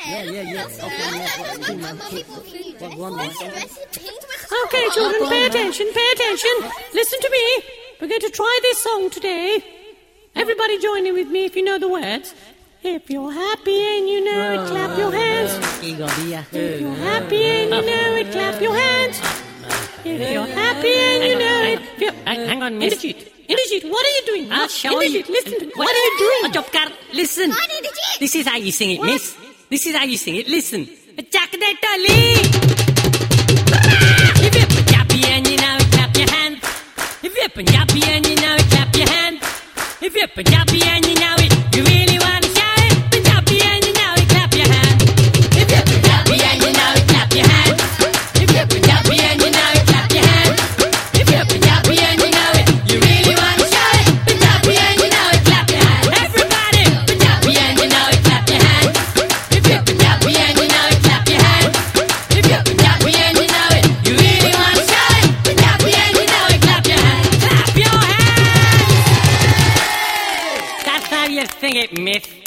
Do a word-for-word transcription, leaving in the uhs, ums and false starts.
Yeah, yeah, yeah. Okay, yeah. Two man. One, one more. Okay, children, pay attention, pay attention. Listen to me. We're going to try this song today. Everybody join in with me if you know the words. If you're happy and you know it, clap your hands. If you're happy and you know it, clap your hands. If you're happy and you know it... You're... Hang on, miss. Inderjeet, Inderjeet, what are you doing? I'll show you. Inderjeet, listen to me. What are you doing? Jobkar, listen. This is how you sing it, What? miss. This is how you sing it. Listen. Jack the Tully. If you're Punjabi and you know it, clap your hands. If you're Punjabi and you know it, clap your hands. If you're Punjabi and you know it, you really want to shout it. Punjabi and you know it, clap your hands. If you're Punjabi and you know it, clap your hands. If you're Punjabi and you know it, clap your hands. If you're Punjabi and you know it, you really want to shout it. Punjabi and you know it, clap your hands. Everybody, Punjabi and you know it, clap your hands. If you're Punjabi and you know it, clap your hands. If you're Punjabi and you know it, you really want to shout it. Punjabi and you know it, clap your hands. Clap your hands. That's how you sing it, miss.